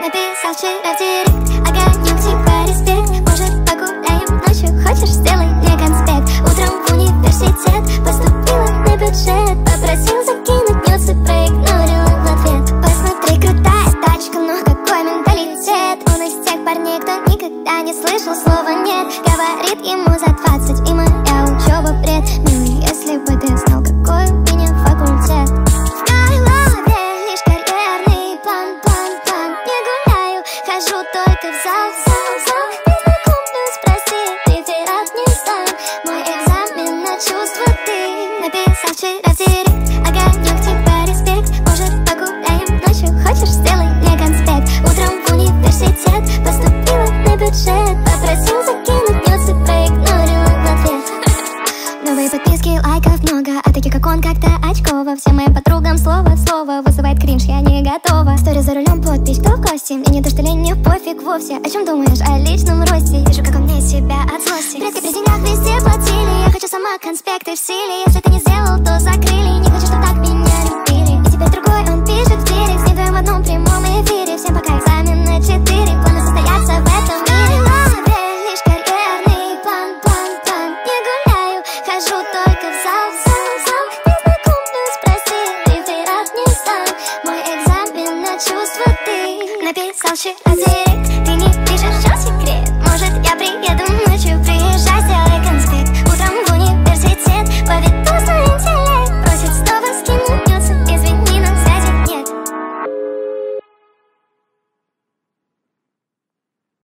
написал вчера в директ. Огонек, типа респект. Может, погуляем ночью, хочешь, сделай мне конспект. Утром в университет поступила на бюджет. Попросил закинуть нюцы, проигнорила в ответ. Посмотри, крутая тачка, но какой менталитет. Он из тех парней, кто никогда не слышал слова нет. Говорит ему за 20, и моя учеба бред. Милый, если бы ты знал, какой у меня факультет. В голове лишь карьерный план. Не гуляю, хожу только в зал. Не знакомлюсь, прости, реферат не сдам. Мой экзамен на чувства ты написал вчера в директ. Огонек, типа респект. Может, погуляем ночью, хочешь, сделай мне конспект. Утром в университет поступила на бюджет. Попросил закинуть нюцы, проигнорила в ответ. Новые подписки, лайков много, а таких как он как-то очково. Всем моим подругам слово в слово вызывает кринж, я не готова. Стори за рулем, подпись, кто в гости. Мне не то, что лень, не пофиг вовсе. О чем думаешь? О личном росте. Вижу, как он мне себя от злости. Предки при деньгах везде платили. Я хочу сама конспекты в силе. Если ты не сделал, то закрыть.